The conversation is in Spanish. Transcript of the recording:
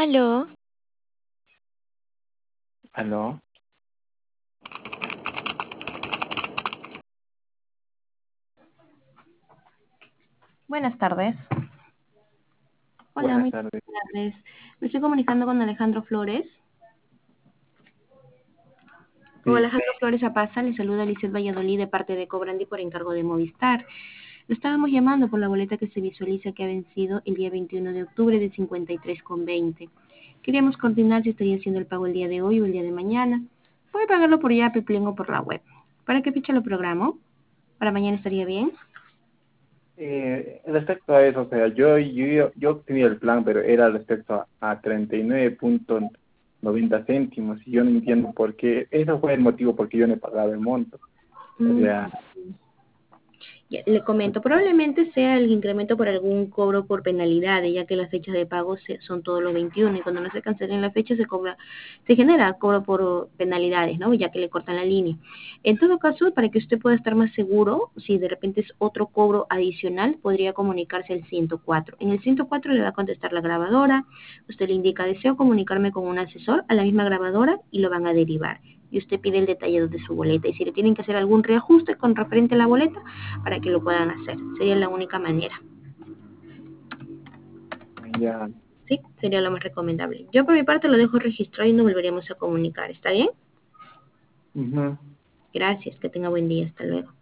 Aló, Aló, Buenas tardes. Hola, buenas muy tardes. buenas tardes. Me estoy comunicando con Alejandro Flores. Con Sí, Alejandro Flores Apaza, le saluda Lizeth Valladolid de parte de Cobrandi por encargo de Movistar. Lo estábamos llamando por la boleta que se visualiza que ha vencido el día 21 de octubre de 53,20. Queríamos coordinar si estaría haciendo el pago el día de hoy o el día de mañana. Puede pagarlo por Yape, Plin o por la web. ¿Para qué fecha lo programo? ¿Para mañana estaría bien? respecto a eso, o sea, yo tenía el plan, pero era respecto a 39,90 céntimos y yo no entiendo por qué. Ese fue el motivo por qué yo no he pagado el monto. O Mm. sea, Ya, le comento, probablemente sea el incremento por algún cobro por penalidades, ya que las fechas de pago son todos los 21 y cuando no se cancelen la fecha se genera cobro por penalidades, ¿no? Ya que le cortan la línea. En todo caso, para que usted pueda estar más seguro, si de repente es otro cobro adicional, podría comunicarse al 104. En el 104 le va a contestar la grabadora, usted le indica, deseo comunicarme con un asesor a la misma grabadora y lo van a derivar y usted pide el detallado de su boleta. Y si le tienen que hacer algún reajuste con referente a la boleta, para que lo puedan hacer. Sería la única manera. ya. Sí, sería lo más recomendable. Yo por mi parte lo dejo registrado y nos volveremos a comunicar. ¿Está bien? Ujú. Gracias, que tenga buen día. Hasta luego.